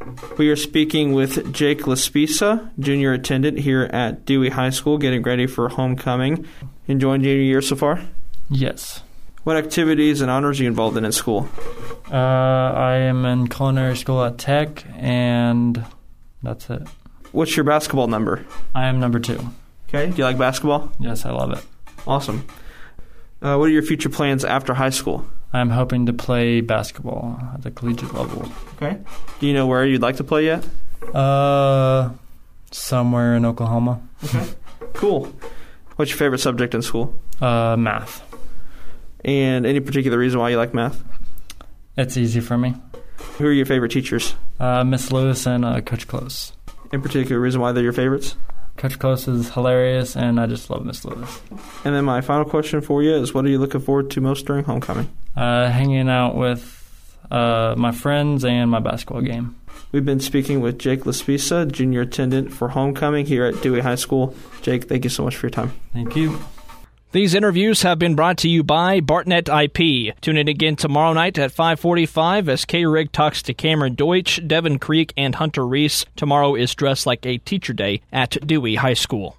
We are speaking with Jake Laspisa, junior attendant here at Dewey High School, getting ready for homecoming. Enjoying junior year so far? Yes. What activities and honors are you involved in school? I am in culinary school at Tech, and that's it. What's your basketball number? I am number 2. Okay. Do you like basketball? Yes, I love it. Awesome. What are your future plans after high school? I'm hoping to play basketball at the collegiate level. Okay. Do you know where you'd like to play yet? Somewhere in Oklahoma. Okay. Cool. What's your favorite subject in school? Math. And any particular reason why you like math? It's easy for me. Who are your favorite teachers? Miss Lewis and Coach Close. In particular reason why they're your favorites? Coach Close is hilarious, and I just love Miss Lewis. And then my final question for you is, what are you looking forward to most during homecoming? Hanging out with my friends and my basketball game. We've been speaking with Jake Laspisa, junior attendant for homecoming here at Dewey High School. Jake, thank you so much for your time. Thank you. These interviews have been brought to you by Bartnet IP. Tune in again tomorrow night at 5:45 as K-Rig talks to Cameron Deutsch, Devin Creek, and Hunter Reese. Tomorrow is Dressed Like a Teacher Day at Dewey High School.